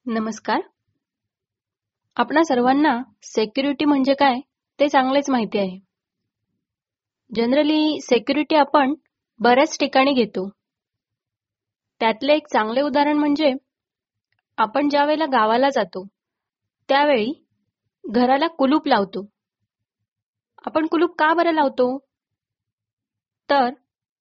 नमस्कार. आपणा सर्वांना सिक्युरिटी म्हणजे काय ते चांगलेच माहिती आहे. जनरली सिक्युरिटी आपण बऱ्याच ठिकाणी घेतो. त्यातले एक चांगले उदाहरण म्हणजे आपण ज्या वेळेला गावाला जातो त्यावेळी घराला कुलूप लावतो. आपण कुलूप का बरं लावतो? तर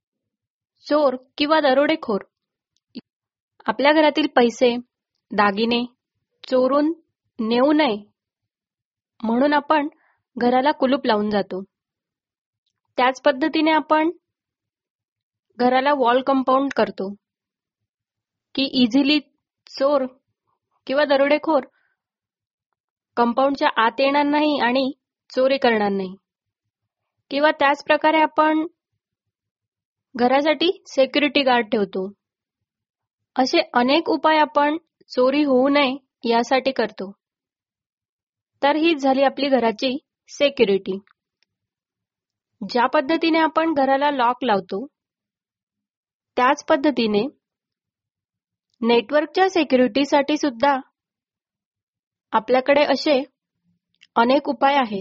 चोर किंवा दरोडेखोर आपल्या घरातील पैसे, दागिने चोरून नेऊ नये म्हणून आपण घराला कुलूप लावून जातो. त्याच पद्धतीने आपण घराला वॉल कंपाऊंड करतो की इझिली चोर किंवा दरोडेखोर कंपाऊंडच्या आत येणार नाही आणि चोरी करणार नाही. किंवा त्याच प्रकारे आपण घरासाठी सिक्युरिटी गार्ड ठेवतो. असे अनेक उपाय आपण चोरी होऊ नये यासाठी करतो. तर हीच झाली आपली घराची सिक्युरिटी. ज्या पद्धतीने आपण घराला लॉक लावतो त्याच पद्धतीने नेटवर्कच्या सिक्युरिटीसाठी सुद्धा आपल्याकडे असे अनेक उपाय आहेत.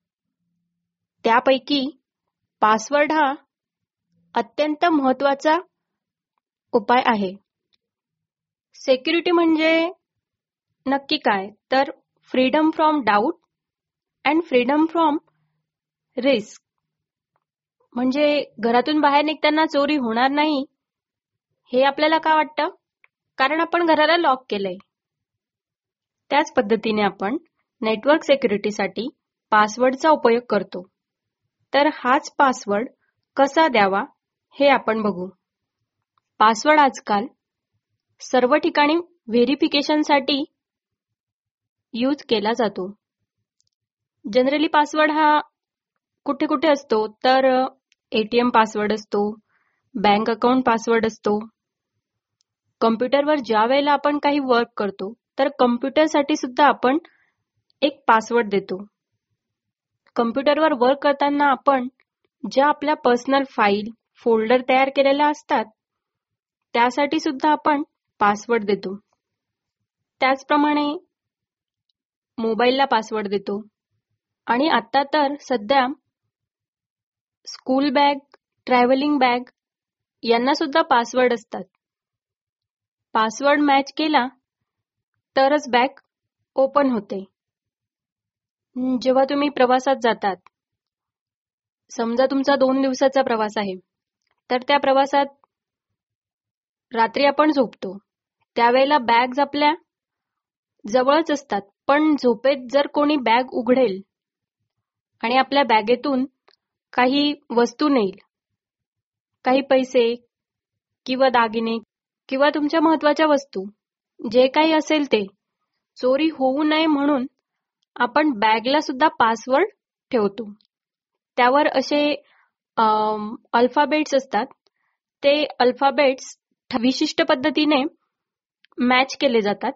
त्यापैकी पासवर्ड हा अत्यंत महत्त्वाचा उपाय आहे. सिक्युरिटी म्हणजे नक्की काय? तर freedom from doubt and freedom from risk. म्हणजे घरातून बाहेर निघताना चोरी होणार नाही हे आपल्याला का वाटतं? कारण आपण घराला लॉक केलंय. त्याच पद्धतीने आपण नेटवर्क सिक्युरिटीसाठी पासवर्डचा उपयोग करतो. तर हाच पासवर्ड कसा द्यावा हे आपण बघू. पासवर्ड आजकाल सर्व ठिकाणी व्हेरिफिकेशनसाठी यूज केला जातो. जनरली पासवर्ड हा कुठे कुठे असतो? तर एटीएम पासवर्ड असतो, बँक अकाउंट पासवर्ड असतो. कम्प्युटरवर ज्या वेळेला आपण काही वर्क करतो तर कम्प्युटरसाठी सुद्धा आपण एक पासवर्ड देतो. कम्प्युटरवर वर्क करताना आपण ज्या आपल्या पर्सनल फाईल, फोल्डर तयार केलेल्या असतात त्यासाठी सुद्धा आपण पासवर्ड देतो. त्याचप्रमाणे मोबाईलला पासवर्ड देतो. आणि आता तर सध्या स्कूल बॅग, ट्रॅव्हलिंग बॅग यांना सुद्धा पासवर्ड असतात. पासवर्ड मॅच केला तरच बॅग ओपन होते. जेव्हा तुम्ही प्रवासात जातात, समजा तुमचा 2 दिवसाचा प्रवास आहे, तर त्या प्रवासात रात्री आपण झोपतो. त्यावेळेला बॅग्स आपल्या जवळच असतात. पण झोपेत जर कोणी बॅग उघडेल आणि आपल्या बॅगेतून काही वस्तू नेईल, काही पैसे किंवा दागिने किंवा तुमच्या महत्त्वाच्या वस्तू जे काही असेल ते चोरी होऊ नये म्हणून आपण बॅगला सुद्धा पासवर्ड ठेवतो. त्यावर असे अल्फाबेट्स असतात. ते अल्फाबेट्स विशिष्ट पद्धतीने मॅच केले जातात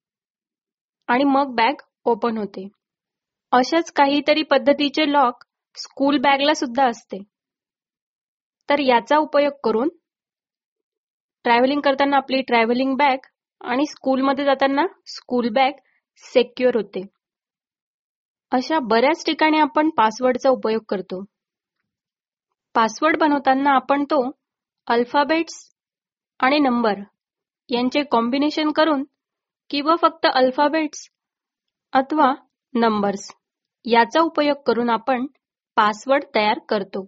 आणि मग बॅग ओपन होते. अशाच काहीतरी पद्धतीचे लॉक स्कूल बॅगला सुद्धा असते. तर याचा उपयोग करून ट्रॅव्हलिंग करताना आपली ट्रॅव्हलिंग बॅग आणि स्कूलमध्ये जाताना स्कूल बॅग सिक्युअर होते. अशा बऱ्याच ठिकाणी आपण पासवर्डचा उपयोग करतो. पासवर्ड बनवताना आपण तो अल्फाबेट्स आणि नंबर यांचे कॉम्बिनेशन करून किंवा फक्त अल्फाबेट्स अथवा नंबर्स याचा उपयोग करून आपण पासवर्ड तयार करतो.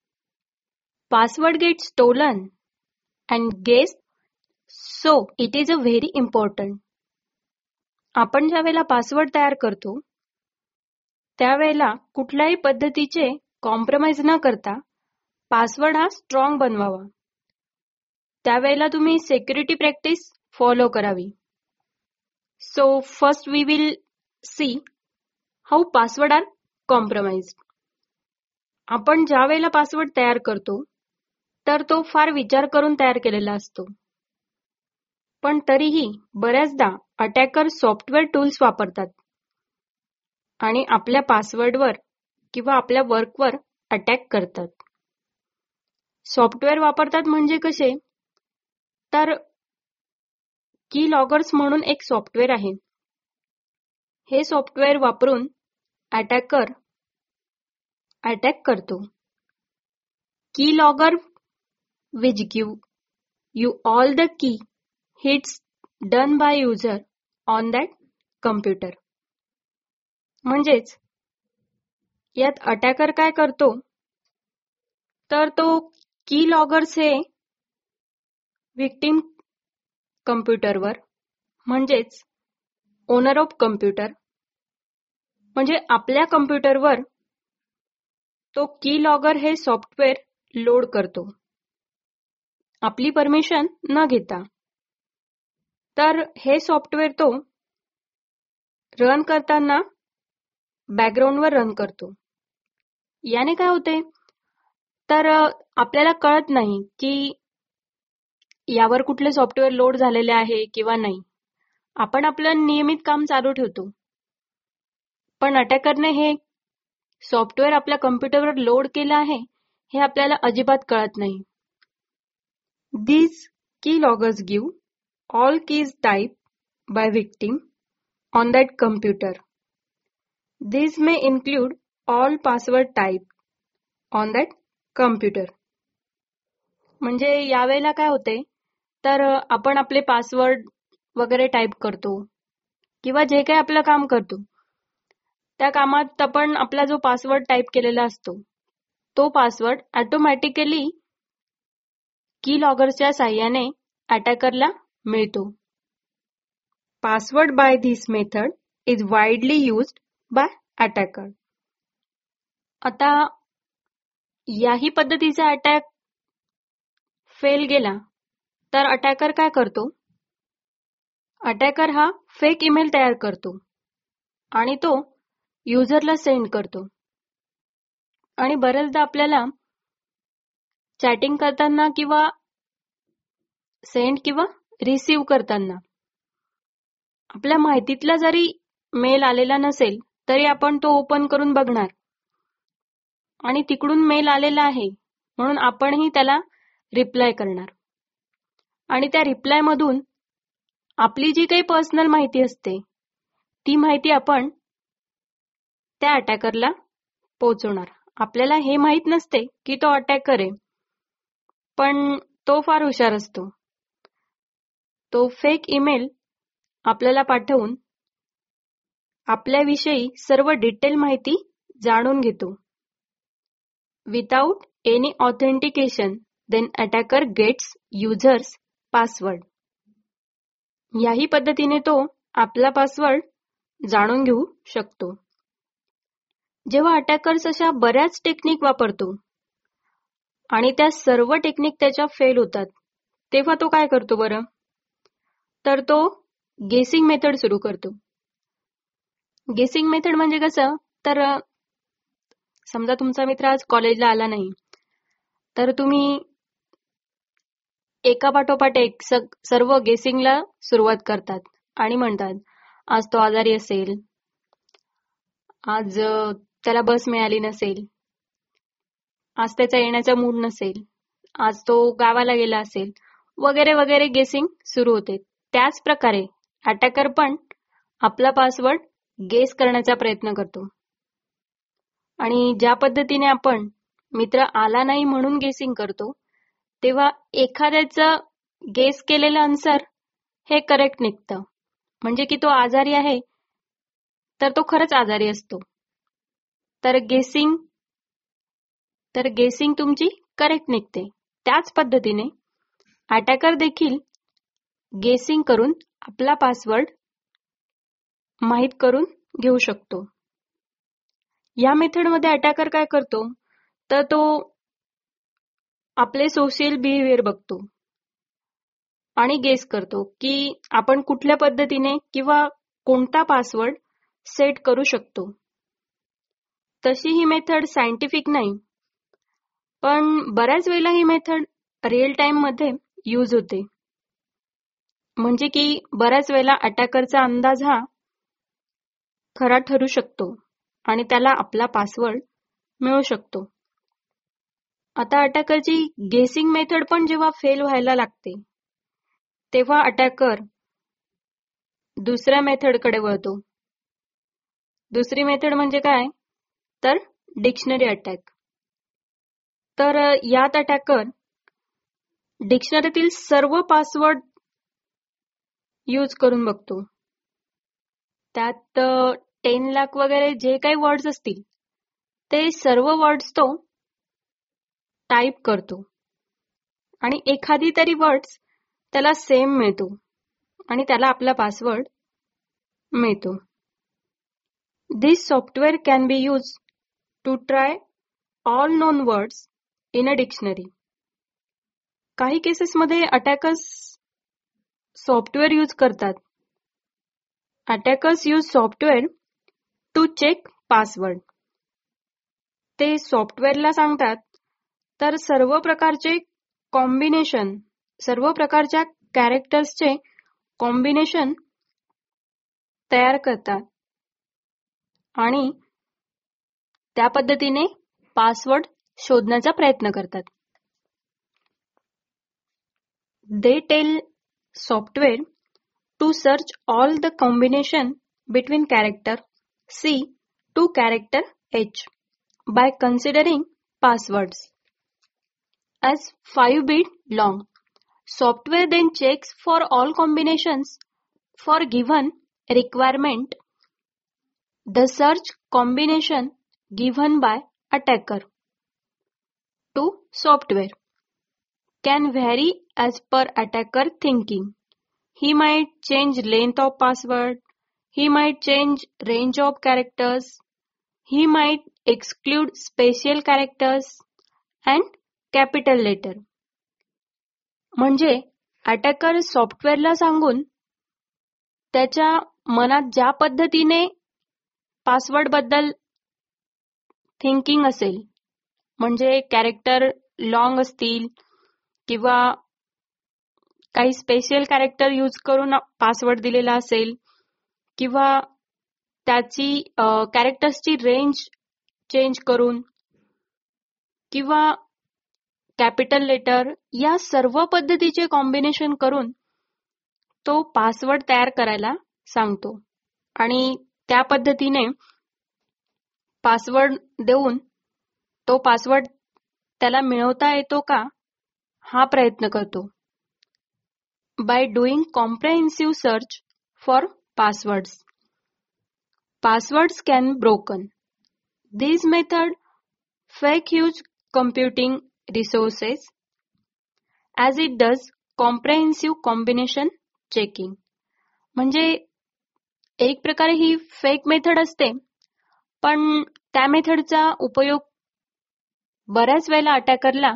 Password get stolen and guess so it is a very important. आपण ज्या वेळेला पासवर्ड तयार करतो त्यावेळेला कुठल्याही पद्धतीचे कॉम्प्रोमाइज न करता पासवर्ड हा स्ट्रॉंग बनवावा. त्यावेळेला तुम्ही सिक्युरिटी प्रॅक्टिस फॉलो करावी. So first we will see how password are compromised. आपण ज्या वेळेला पासवर्ड तयार करतो तर तो फार विचार करून तयार केलेला असतो. पण तरीही बऱ्याचदा अटॅकर सॉफ्टवेअर टूल्स वापरतात आणि आपल्या पासवर्डवर किंवा आपल्या वर्कवर अटॅक करतात. सॉफ्टवेअर वापरतात म्हणजे कसे? तर की लॉगर्स म्हणून एक सॉफ्टवेअर आहे. हे सॉफ्टवेअर वापरून अटॅकर अटॅक करतो. Key logger which give you all the key hits done by user on that computer. म्हणजेच यात अटॅकर काय करतो तर तो की लॉगर्स हे विक्टिम कम्प्युटरवर म्हणजेच ओनर ऑफ कम्प्युटर म्हणजे आपल्या कम्प्युटरवर तो की लॉगर हे सॉफ्टवेअर लोड करतो आपली परमिशन न घेता. तर हे सॉफ्टवेअर तो रन करताना बॅकग्राऊंडवर रन करतो. याने काय होते तर आपल्याला कळत नाही की यावर कुठले सॉफ्टवेअर लोड झालेले आहे किंवा नाही. आपण आपलं नियमित काम चालू ठेवतो. पण अटॅकरने हे सॉफ्टवेअर आपल्या कम्प्युटरवर लोड केलं आहे हे आपल्याला अजिबात कळत नाही. These keyloggers give all keys typed by victim on that computer. These may include all password typed on that computer. म्हणजे यावेळेला काय होते तर आपण आपले पासवर्ड वगैरे टाईप करतो किंवा जे काही आपलं काम करतो त्या कामात आपण आपला जो पासवर्ड टाईप केलेला असतो तो पासवर्ड ऑटोमॅटिकली की लॉगरच्या साहाय्याने अटॅकरला मिळतो. Password by this method is widely used by attacker. आता याही पद्धतीचा अटॅक फेल गेला तर अटॅकर काय करतो अटॅकर हा फेक ईमेल तयार करतो आणि तो युजरला सेंड करतो. आणि बरेचदा आपल्याला चॅटिंग करताना किंवा सेंड किंवा रिसीव करताना आपल्या माहितीतला जरी मेल आलेला नसेल तरी आपण तो ओपन करून बघणार आणि तिकडून मेल आलेला आहे म्हणून आपणही त्याला रिप्लाय करणार. आणि त्या रिप्लाय मधून आपली जी काही पर्सनल माहिती असते ती माहिती आपण त्या अटॅकरला पोहोचवणार. आपल्याला हे माहित नसते की तो अटॅकर आहे पण तो फार हुशार असतो. तो फेक ईमेल आपल्याला पाठवून आपल्याविषयी सर्व डिटेल माहिती जाणून घेतो. Without any authentication then attacker gets users password. याही पद्धतीने तो आपला पासवर्ड जाणून घेऊ शकतो. जेव्हा अटॅकर्स अशा बऱ्याच टेक्निक वापरतो आणि त्या सर्व टेक्निक त्याच्या फेल होतात तेव्हा तो काय करतो बरं तर तो गेसिंग मेथड सुरू करतो. गेसिंग मेथड म्हणजे कसं तर समजा तुमचा मित्र आज कॉलेजला आला नाही तर तुम्ही एका पाठोपाठ एक सर्व गेसिंगला सुरुवात करतात आणि म्हणतात आज तो आजारी असेल, आज त्याला बस मिळाली नसेल, आज त्याचा येण्याचा मूड नसेल, आज तो गावाला गेला असेल वगैरे वगैरे गेसिंग सुरू होते. त्याच प्रकारे अटॅकर पण आपला पासवर्ड गेस करण्याचा प्रयत्न करतो. आणि ज्या पद्धतीने आपण मित्र आला नाही म्हणून गेसिंग करतो तेव्हा एखाद्याचं गेस केलेलं आन्सर हे करेक्ट निघतं म्हणजे की तो आजारी आहे तर तो खरंच आजारी असतो. तर गेसिंग तुमची करेक्ट निघते. त्याच पद्धतीने अटॅकर देखील गेसिंग करून आपला पासवर्ड माहित करून घेऊ शकतो. या मेथडमध्ये अटॅकर काय करतो तर तो आपले सोशल बिहेवियर बघतो आणि गेस करतो की आपण कुठल्या पद्धतीने किंवा कोणता पासवर्ड सेट करू शकतो. तशी ही मेथड सायंटिफिक नाही पण बऱ्याच वेळेला ही मेथड रिअल टाइम मध्ये यूज होते. म्हणजे की बऱ्याच वेळेला अटॅकरचा अंदाज हा खरा ठरू शकतो आणि त्याला आपला पासवर्ड मिळू शकतो. आता अटॅकरची गेसिंग मेथड पण जेव्हा फेल व्हायला लागते तेव्हा अटॅकर दुसऱ्या मेथडकडे वळतो. दुसरी मेथड म्हणजे काय, तर डिक्शनरी अटॅक. तर यात अटॅकर डिक्शनरीतील सर्व पासवर्ड यूज करून बघतो. त्यात 10 लाख वगैरे जे काही वर्ड्स असतील ते सर्व वर्ड्स तो टाईप करतो आणि एखादी तरी वर्ड्स त्याला सेम मिळतो आणि त्याला आपला पासवर्ड मिळतो. This software can be used to try all known words in a dictionary. काही केसेसमध्ये अटॅकर्स सॉफ्टवेअर यूज करतात. Attackers use software to check password. ते सॉफ्टवेअरला सांगतात तर सर्व प्रकारचे कॉम्बिनेशन, सर्व प्रकारच्या कॅरेक्टर्सचे कॉम्बिनेशन तयार करतात आणि त्या पद्धतीने पासवर्ड शोधण्याचा प्रयत्न करतात. They tell software to search all the combination between character C to character H by considering passwords as 5-bit long. Software then checks for all combinations for given requirement. The search combination given by attacker to software can vary as per attacker thinking. He might change length of password, he might change range of characters, he might exclude special characters and capital letter. म्हणजे attacker सॉफ्टवेअरला सांगून त्याच्या मनात ज्या पद्धतीने password बद्दल thinking असेल, म्हणजे कॅरेक्टर लॉंग असतील किंवा काही स्पेशल कॅरेक्टर यूज करून पासवर्ड दिलेला असेल किंवा त्याची कॅरेक्टर्सची रेंज चेंज करून किंवा कॅपिटल लेटर, या सर्व पद्धतीचे कॉम्बिनेशन करून तो पासवर्ड तयार करायला सांगतो आणि त्या पद्धतीने पासवर्ड देऊन तो पासवर्ड त्याला मिळवता येतो का हा प्रयत्न करतो. By doing comprehensive search for passwords, passwords can broken. This method fake huge computing resources as it does comprehensive combination checking. म्हणजे एक प्रकारे ही फेक मेथड असते, पण त्या मेथडचा उपयोग बऱ्याच वेळेला अटॅकरला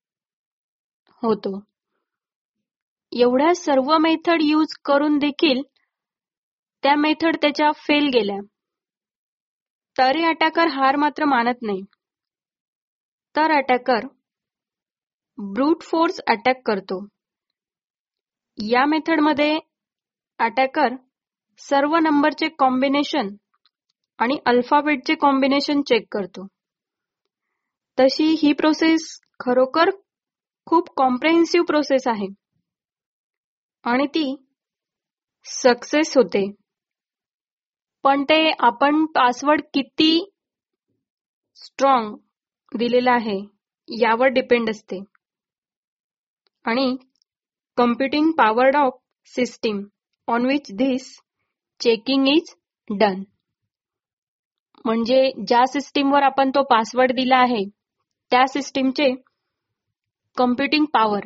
होतो. एवढ्या सर्व मेथड यूज करून देखील त्या मेथड त्याच्या फेल गेल्या तरी अटॅकर हार मात्र मानत नाही. तर अटॅकर ब्रूट फोर्स अटॅक करतो. या मेथडमध्ये अटॅकर सर्व नंबरचे कॉम्बिनेशन आणि अल्फाबेटचे कॉम्बिनेशन चेक करतो. तशी ही प्रोसेस खरोखर खूप कॉम्प्रेहेन्सिव्ह प्रोसेस आहे आणि ती सक्सेस होते. पण ते आपण पासवर्ड किती स्ट्रॉंग दिलेला आहे यावर डिपेंड असते आणि computing power of system on which this checking is done. म्हणजे ज्या सिस्टीमवर आपण तो पासवर्ड दिला आहे त्या सिस्टीमचे कम्प्युटिंग पॉवर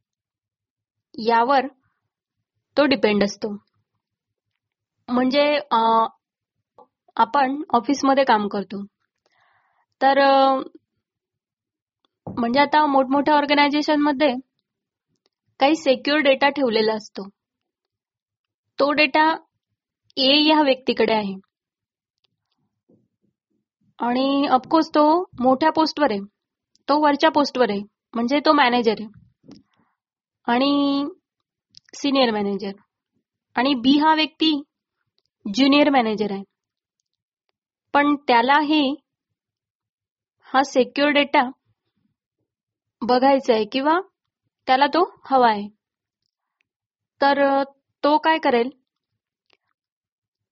यावर तो डिपेंड असतो. म्हणजे आपण ऑफिसमध्ये काम करतो तर म्हणजे आता मोठमोठ्या ऑर्गनायझेशनमध्ये काही सिक्युअर डेटा ठेवलेला असतो. तो डेटा ए या व्यक्तीकडे आहे आणि ऑफकोर्स तो मोठ्या पोस्टवर आहे, तो वरच्या पोस्टवर आहे, म्हणजे तो मॅनेजर आहे आणि सिनियर मॅनेजर, आणि बी हा व्यक्ती ज्युनियर मॅनेजर आहे. पण त्यालाही हा सिक्युअर डेटा बघायचा आहे किंवा त्याला तो हवा आहे. तर तो काय करेल,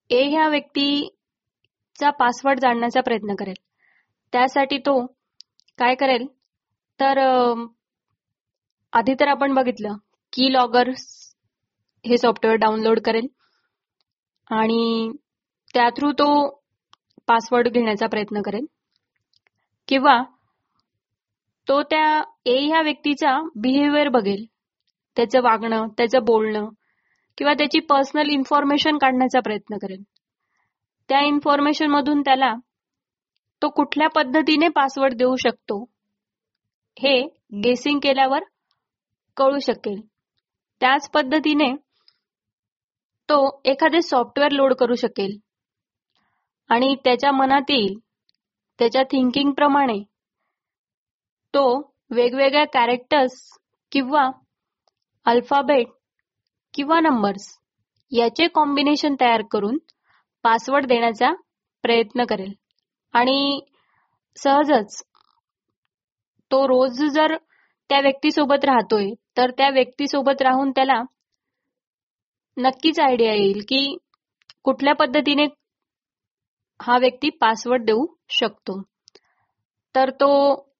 ए ह्या व्यक्तीचा पासवर्ड जाणण्याचा प्रयत्न करेल. त्यासाठी तो काय करेल तर आधी तर आपण बघितलं की लॉगर हे सॉफ्टवेअर डाउनलोड करेल आणि त्या थ्रू तो पासवर्ड घेण्याचा प्रयत्न करेल, किंवा तो त्या ए ह्या व्यक्तीचा बिहेवियर बघेल, त्याचं वागणं, त्याचं बोलणं किंवा त्याची पर्सनल इन्फॉर्मेशन काढण्याचा प्रयत्न करेल. त्या इन्फॉर्मेशन मधून त्याला तो कुठल्या पद्धतीने पासवर्ड देऊ शकतो हे गेसिंग केल्यावर कळू शकेल. त्याच पद्धतीने तो एखादे सॉफ्टवेअर लोड करू शकेल आणि त्याच्या मनात येईल, त्याच्या थिंकिंग प्रमाणे तो वेगवेगळ्या कॅरेक्टर्स किंवा अल्फाबेट किंवा नंबर्स याचे कॉम्बिनेशन तयार करून पासवर्ड देण्याचा प्रयत्न करेल. आणि सहजच तो रोज जर त्या व्यक्तीसोबत राहतोय तर त्या व्यक्तीसोबत राहून त्याला नक्कीच आयडिया येईल की कुठल्या पद्धतीने हा व्यक्ती पासवर्ड देऊ शकतो. तर तो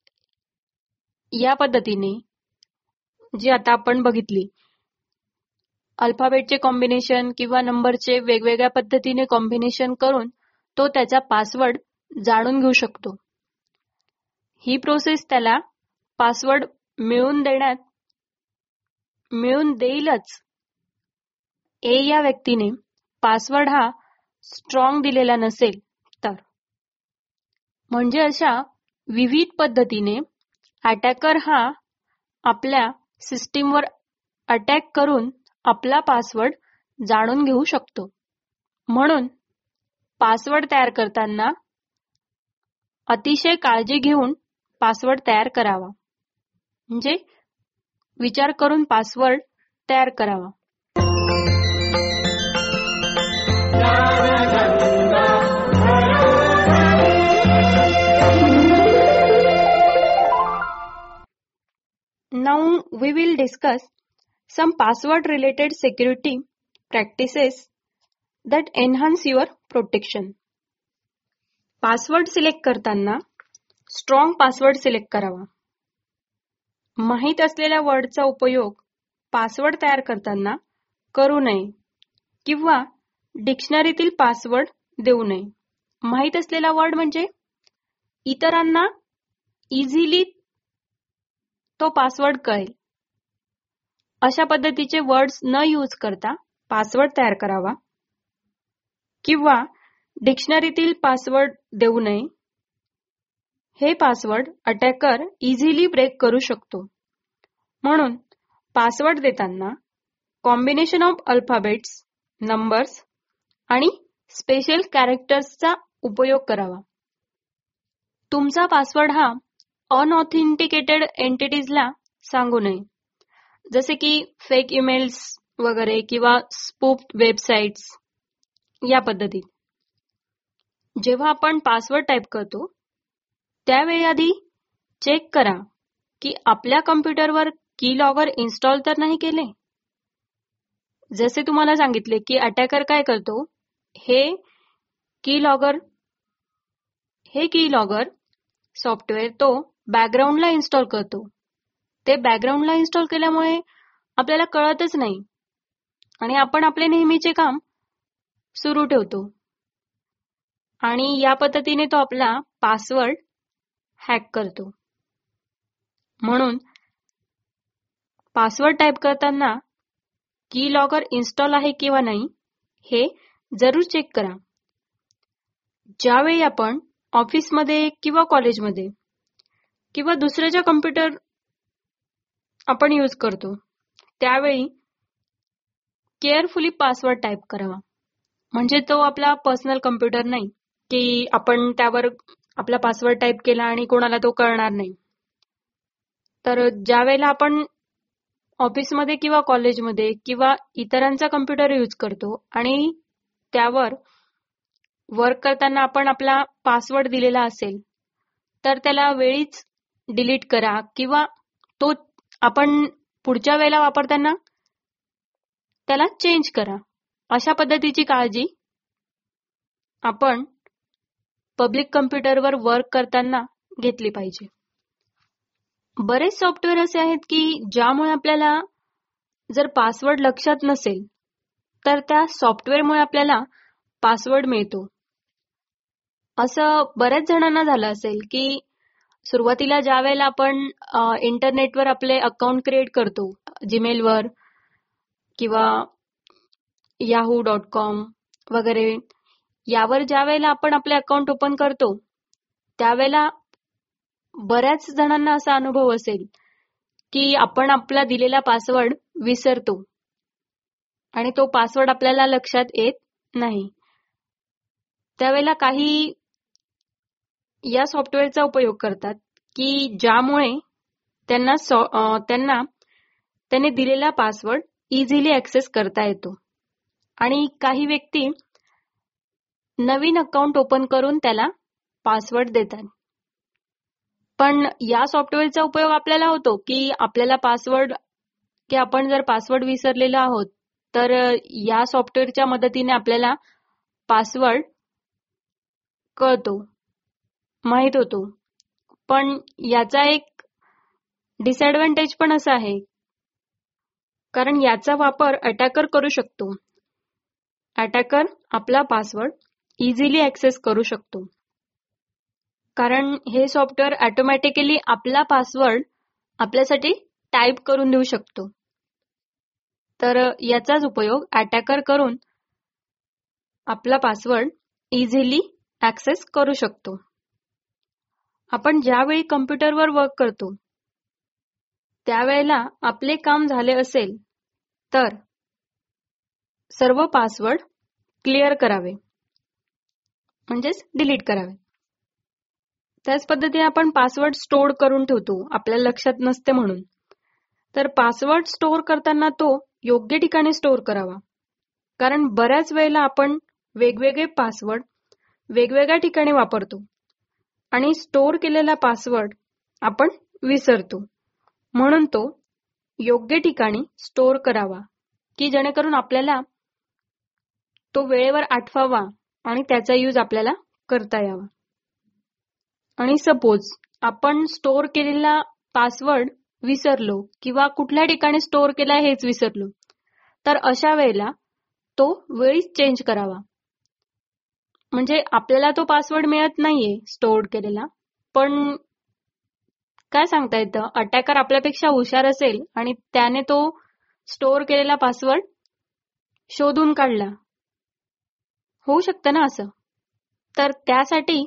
या पद्धतीने जी आता आपण बघितली अल्फाबेटचे कॉम्बिनेशन किंवा नंबरचे वेगवेगळ्या पद्धतीने कॉम्बिनेशन करून तो त्याचा पासवर्ड जाणून घेऊ शकतो. ही प्रोसेस त्याला पासवर्ड मिळवून देईलच ए या व्यक्तीने पासवर्ड हा स्ट्रॉंग दिलेला नसेल तर. म्हणजे अशा विविध पद्धतीने अटॅकर हा आपल्या सिस्टीमवर अटॅक करून आपला पासवर्ड जाणून घेऊ शकतो. म्हणून पासवर्ड तयार करताना अतिशय काळजी घेऊन पासवर्ड तयार करावा, म्हणजे विचार करून पासवर्ड तयार करावा. Now we will discuss some password related security practices that enhance your protection. Password select करताना स्ट्रॉंग पासवर्ड सिलेक्ट करावा. माहीत असलेल्या वर्डचा उपयोग पासवर्ड तयार करताना करू नये किंवा डिक्शनरीतील पासवर्ड देऊ नये. माहीत असलेला वर्ड म्हणजे इतरांना इझिली तो पासवर्ड कळेल अशा पद्धतीचे वर्ड्स न यूज करता पासवर्ड तयार करावा, किंवा डिक्शनरीतील पासवर्ड देऊ नये. हे पासवर्ड अटॅकर इझिली ब्रेक करू शकतो. म्हणून पासवर्ड देताना कॉम्बिनेशन ऑफ अल्फाबेट्स, नंबर्स आणि स्पेशल कॅरेक्टर्सचा उपयोग करावा. तुमचा पासवर्ड हा अनऑथेंटिकेटेड एंटिटीजला सांगू नये, जसे की फेक ईमेल्स वगैरे किंवा स्पूफ वेबसाइट्स या पद्धतीत. जेव्हा आपण पासवर्ड टाईप करतो त्यावेळी आधी चेक करा की आपल्या कम्प्युटरवर कीलॉगर इन्स्टॉल तर नाही केले. जसे तुम्हाला सांगितले की अटॅकर काय करतो, हे कीलॉगर सॉफ्टवेअर तो बॅकग्राऊंडला इन्स्टॉल करतो. ते बॅकग्राऊंडला इन्स्टॉल केल्यामुळे आपल्याला कळतच नाही आणि आपण आपले नेहमीचे काम सुरू ठेवतो आणि या पद्धतीने तो आपला पासवर्ड हॅक करतो. म्हणून पासवर्ड टाईप करताना कीलॉगर इन्स्टॉल आहे किंवा नाही हे जरूर चेक करा. ज्यावेळी आपण ऑफिसमध्ये किंवा कॉलेजमध्ये किंवा दुसऱ्याच्या कम्प्युटर आपण यूज करतो त्यावेळी केअरफुली पासवर्ड टाईप करावा. म्हणजे तो आपला पर्सनल कम्प्युटर नाही की आपण त्यावर आपला पासवर्ड टाईप केला आणि कोणाला तो कळणार नाही. तर ज्या वेळेला आपण ऑफिसमध्ये किंवा कॉलेजमध्ये किंवा इतरांचा कम्प्युटर यूज करतो आणि त्यावर वर्क करताना आपण आपला पासवर्ड दिलेला असेल तर त्याला वेळीच डिलीट करा किंवा तो आपण पुढच्या वेळेला वापरताना त्याला चेंज करा. अशा पद्धतीची काळजी आपण पब्लिक कम्प्युटरवर वर्क करताना घेतली पाहिजे. बरेच सॉफ्टवेअर असे आहेत की ज्यामुळे आपल्याला जर पासवर्ड लक्षात नसेल तर त्या सॉफ्टवेअरमुळे आपल्याला पासवर्ड मिळतो. असं बऱ्याच जणांना झालं असेल की सुरुवातीला ज्या वेळेला आपण इंटरनेटवर आपले अकाउंट क्रिएट करतो, जीमेलवर किंवा yahoo.com वगैरे यावर ज्या वेळेला आपण आपले अकाउंट ओपन करतो त्यावेळेला बऱ्याच जणांना असा अनुभव असेल की आपण आपला दिलेला पासवर्ड विसरतो आणि तो पासवर्ड आपल्याला लक्षात येत नाही. त्यावेळेला काही या सॉफ्टवेअरचा उपयोग करतात की ज्यामुळे त्यांनी दिलेला पासवर्ड इझिली ऍक्सेस करता येतो आणि काही व्यक्ती नवीन अकाउंट ओपन करून त्याला पासवर्ड देतात. पण या सॉफ्टवेअरचा उपयोग आपल्याला होतो की आपल्याला आपण जर पासवर्ड विसरलेलो आहोत तर या सॉफ्टवेअरच्या मदतीने आपल्याला पासवर्ड कळतो, माहित होतो. पण याचा एक डिसएडव्हान्टेज पण असा आहे कारण याचा वापर अटॅकर करू शकतो. अटॅकर आपला पासवर्ड इझिली ऍक्सेस करू शकतो कारण हे सॉफ्टवेअर ऑटोमॅटिकली आपला पासवर्ड आपल्यासाठी टाईप करून देऊ शकतो. तर याचाच उपयोग अटॅकर करून आपला पासवर्ड इझिली ऍक्सेस करू शकतो. आपण ज्यावेळी कम्प्युटरवर वर्क करतो त्यावेळेला आपले काम झाले असेल तर सर्व पासवर्ड क्लिअर करावे म्हणजेच डिलीट करावे. त्याच पद्धतीने आपण पासवर्ड स्टोअर करून ठेवतो आपल्याला लक्षात नसते म्हणून. तर पासवर्ड स्टोअर करताना तो योग्य ठिकाणी स्टोअर करावा कारण बऱ्याच वेळेला आपण वेगवेगळे पासवर्ड वेगवेगळ्या ठिकाणी वापरतो आणि स्टोअर केलेला पासवर्ड आपण विसरतो. म्हणून तो योग्य ठिकाणी स्टोअर करावा की जेणेकरून आपल्याला तो वेळेवर आठवावा आणि त्याचा यूज आपल्याला करता यावा. आणि सपोज आपण स्टोअर केलेला पासवर्ड विसरलो किंवा कुठल्या ठिकाणी स्टोअर केला हेच विसरलो तर अशा वेळेला तो वेळीच चेंज करावा. म्हणजे आपल्याला तो पासवर्ड मिळत नाहीये स्टोअर केलेला, पण काय सांगता येतं, अटॅकर आपल्यापेक्षा हुशार असेल आणि त्याने तो स्टोअर केलेला पासवर्ड शोधून काढला. होऊ शकतं ना असं. तर त्यासाठी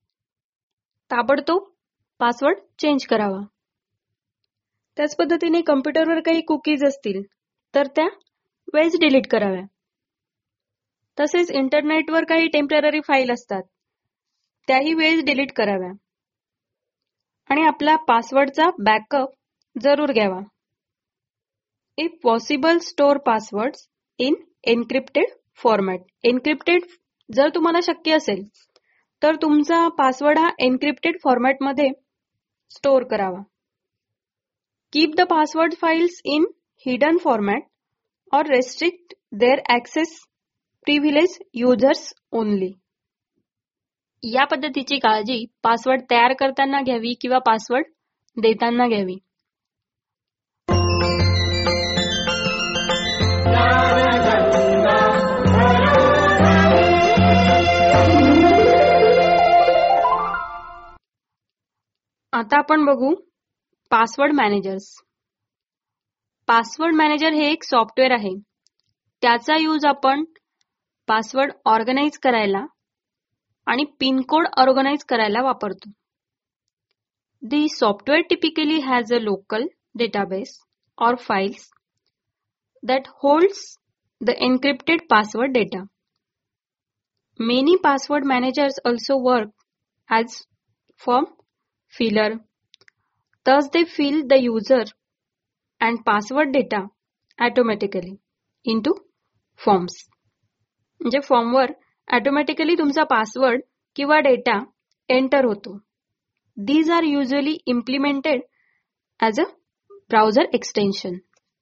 ताबडतोब पासवर्ड चेंज करावा. त्याच पद्धतीने कम्प्युटरवर काही कुकीज असतील तर त्या वेळेस डिलीट कराव्या. तसेच इंटरनेटवर काही टेम्पररी फाईल असतात त्याही वेळेस डिलीट कराव्या आणि आपला पासवर्डचा बॅकअप जरूर घ्यावा. If possible store passwords in encrypted format. Encrypted जर तुम्हाला शक्य असेल तर तुमचा पासवर्ड हा एन्क्रिप्टेड फॉर्मॅटमध्ये स्टोअर करावा. Keep the password files in hidden format और restrict their access privilege users only. या पद्धतीची काळजी पासवर्ड तयार करताना घ्यावी किंवा पासवर्ड देताना घ्यावी. आता आपण बघू पासवर्ड मॅनेजर्स. पासवर्ड मॅनेजर हे एक सॉफ्टवेअर आहे. त्याचा यूज आपण पासवर्ड ऑर्गनाइज करायला आणि पिन कोड ऑर्गनाइज करायला वापरतो. The software typically has a local database or files that holds the encrypted password data. Many password managers also work as form filler. Thus they fill the user and password data automatically into forms. म्हणजे फॉर्मवर automatically तुमचा password किंवा data enter होतो. These are usually implemented as a browser extension.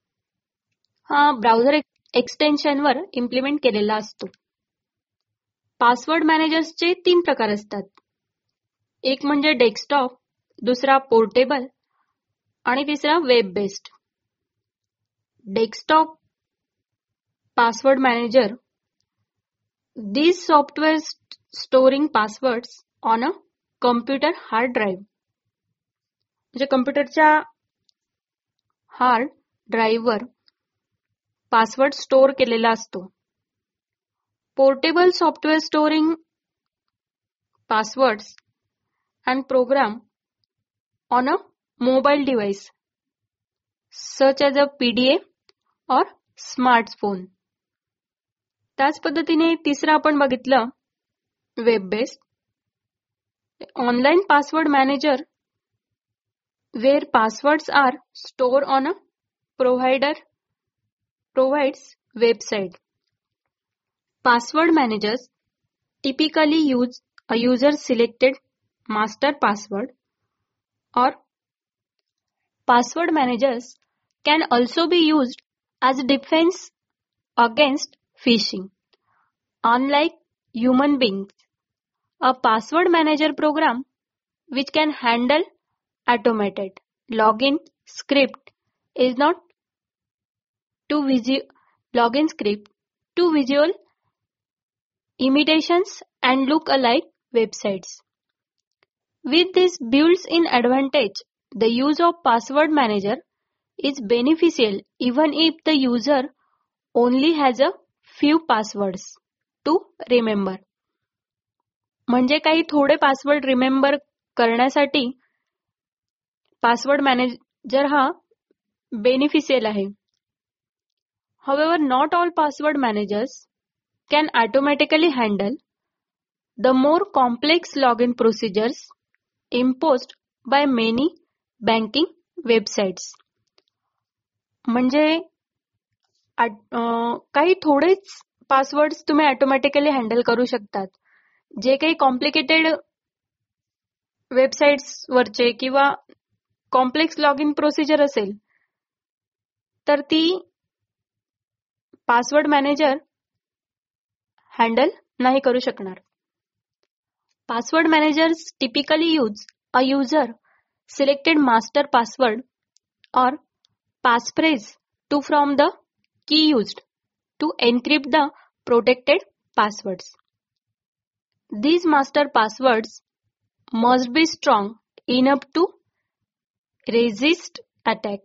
हा browser एक्सटेन्शनवर implement केलेला असतो. Password मॅनेजर्सचे 3 प्रकार असतात. एक म्हणजे डेस्कटॉप, दुसरा पोर्टेबल आणि तिसरा web based. Desktop password manager. These software storing passwords on a computer hard drive. म्हणजे कम्प्युटरच्या हार्ड ड्राईव्हवर पासवर्ड स्टोअर केलेला असतो. Portable software storing passwords and program on a mobile device such as a PDA or smartphone. त्याच पद्धतीने तिसरं आपण बघितलं web based. Online password manager where passwords are stored on a provider provides website. Password managers typically use a user selected master password, or password managers can also be used as defense against phishing. Unlike human beings, a password manager program which can handle automated login script is not to login script to visual imitations and look-alike websites. With this built-in advantage, the use of password manager is beneficial even if the user only has a few passwords to remember. म्हणजे काही थोडे password remember करण्यासाठी password manager हा beneficial आहे. However, not all password managers can automatically handle the more complex login procedures imposed by many banking websites. म्हणजे काही थोडेच passwords तुम्ही ऑटोमॅटिकली हँडल करू शकतात. जे काही कॉम्प्लिकेटेड वेबसाईट्स वरचे किंवा कॉम्प्लेक्स लॉग इन प्रोसिजर असेल तर ती पासवर्ड मॅनेजर हँडल नाही करू शकणार. Password managers typically use a user selected master password or passphrase to from the key used to encrypt the protected passwords. These master passwords must be strong enough to resist attack.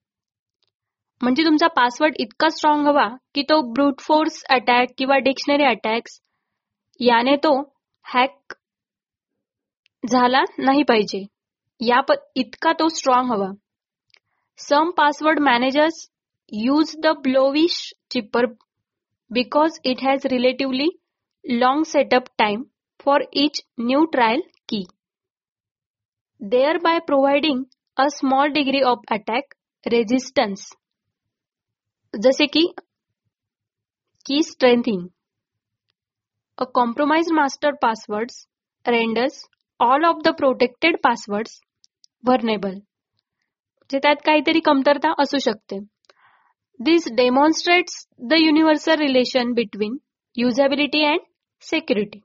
म्हणजे तुमचा password इतका strong हवा की तो brute force attack किंवा dictionary attacks याने तो hack झाला नाही पाहिजे. इतका तो स्ट्रॉंग हवा. Some password managers use the Blowish chipper because it has relatively long setup time for each new trial key, thereby providing a small degree of attack resistance. जसे की key strengthening. A compromised master passwords renders all of the protected passwords vulnerable. जे त्यात काहीतरी कमतरता असू शकते. This demonstrates the universal relation between usability and security.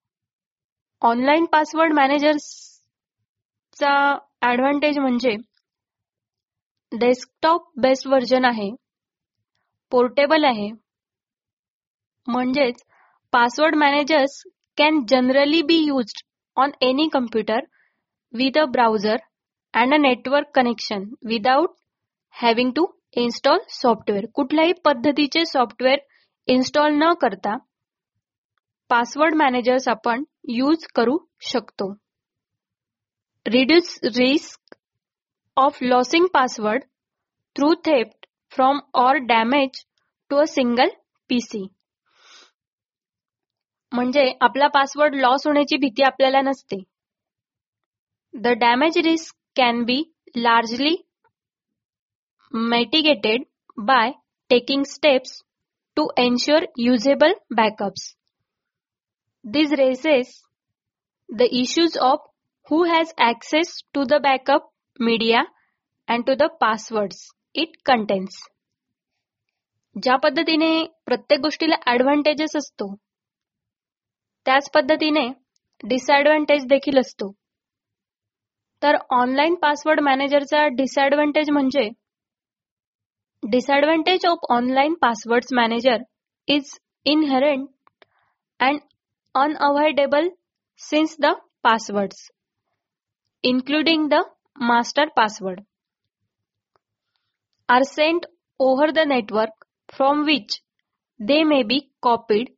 Online password मॅनेजर्सचा advantage म्हणजे डेस्कटॉप बेस्ड व्हर्जन आहे, पोर्टेबल आहे, म्हणजेच password managers can generally be used on any computer with a browser and a network connection without having to install software. कुठल्याही पद्धतीचे software install न करता password managers आपण यूज करू शकतो. Reduce risk of losing password through theft from or damage to a single PC. म्हणजे आपला password loss होण्याची भीती आपल्याला नसते. The damage risk can be largely mitigated by taking steps to ensure usable backups. This raises the issues of who has access to the backup media and to the passwords it contains. ज्या पद्धतीने प्रत्येक गोष्टीला advantages असतो त्याच पद्धतीने disadvantage देखील असतो. तर ऑनलाईन पासवर्ड मॅनेजरचा डिसएडव्हान्टेज म्हणजे disadvantage of online passwords manager is inherent and unavoidable since the passwords, including the master password, are sent over the network from which they may be copied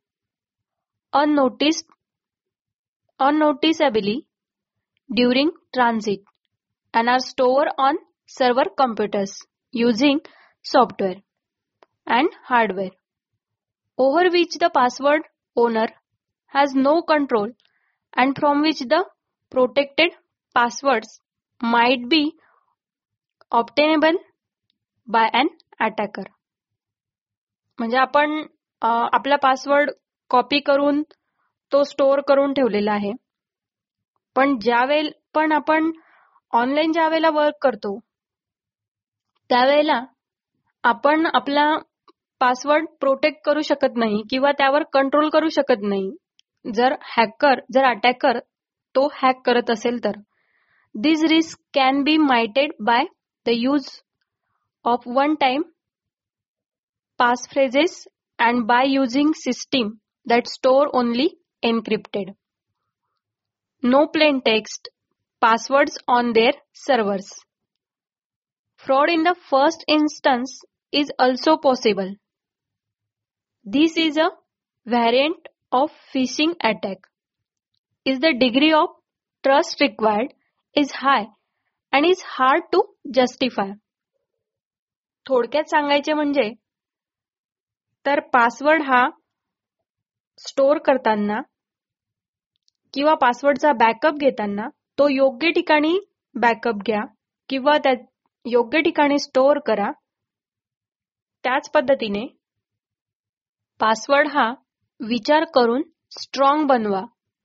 unnoticeably during transit and are stored on server computers using software and hardware over which the password owner has no control and from which the protected passwords might be obtainable by an attacker. म्हणजे आपण आपला password copy करून तो store करून ठेवलेला आहे. पण पण आपण ऑनलाईन ज्या वेळेला वर्क करतो त्यावेळेला आपण आपला पासवर्ड प्रोटेक्ट करू शकत नाही किंवा त्यावर कंट्रोल करू शकत नाही. जर अटॅकर तो हॅक करत असेल तर this risk can be mitigated by the use of one time passphrases and by using system that store only encrypted, no plain text passwords on their servers. Fraud in the first instance is also possible. This is a variant of phishing attack. Is the degree of trust required is high and is hard to justify. थोडक्यात सांगायचे म्हणजे तर password हा store करताना किंवा पासवर्डचा backup घेताना तो योग्य ठिकाणी बॅकअप घ्या किंवा त्या योग्य ठिकाणी स्टोअर करा. त्याच पद्धतीने पासवर्ड हा विचार करून स्ट्रॉंग बनवा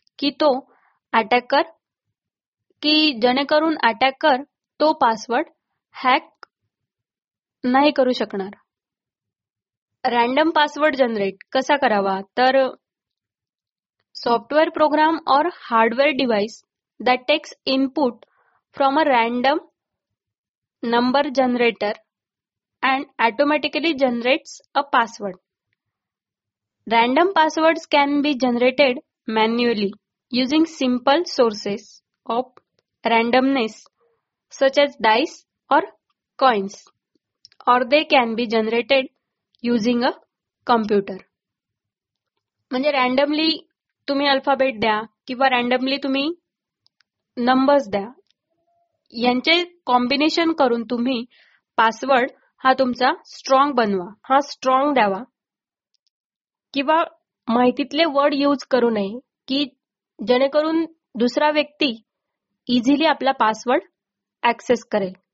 जेणेकरून अटॅकर तो पासवर्ड हॅक नाही करू शकणार. रॅन्डम पासवर्ड जनरेट कसा करावा तर सॉफ्टवेअर प्रोग्राम और hardware device that takes input from a random number generator and automatically generates a password. Random passwords can be generated manually using simple sources of randomness such as dice or coins, or they can be generated using a computer. म्हणजे randomly तुम्ही alphabet द्या किंवा randomly तुम्ही numbers द्या, यांचे combination करून तुम्ही password हा तुमचा स्ट्रॉंग बनवा. हा स्ट्रॉंग द्यावा किंवा माहितीतले वर्ड यूज करू नये की जेणेकरून दुसरा व्यक्ती इझिली आपला पासवर्ड ऍक्सेस करेल.